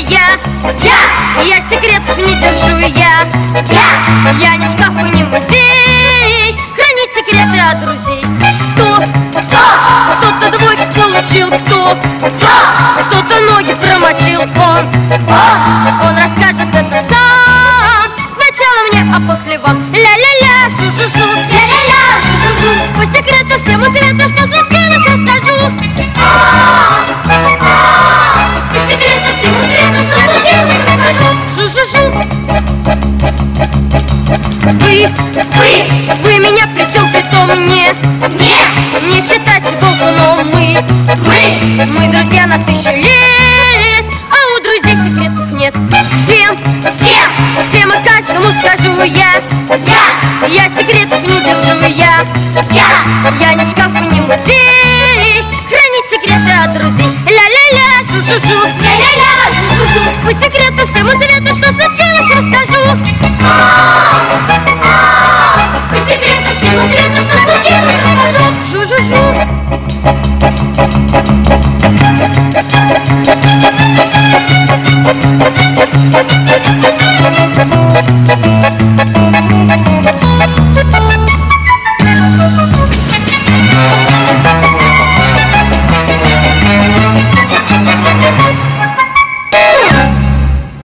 Я секретов не держу, я ни шкаф и не музей, хранить секреты от друзей. Кто-то двойку получил, кто-то ноги промочил. Он расскажет это сам, сначала мне, а после вам. Ля-ля-ля, шу-шу-шу, ля-ля-ля, шу-шу-шу. По секрету всему свету, что случилось, расскажу. По секрету всему свету, что случилось, расскажу. Шу-шу-шу. Вы меня при всем при том не считайте болтуном. Мы друзья на 1000 лет, а у друзей секретов нет. Всем и каждому скажу я секретов не держу, я ни шкаф и не музей, хранить секреты от друзей. Ля-ля-ля, шу-шу-шу.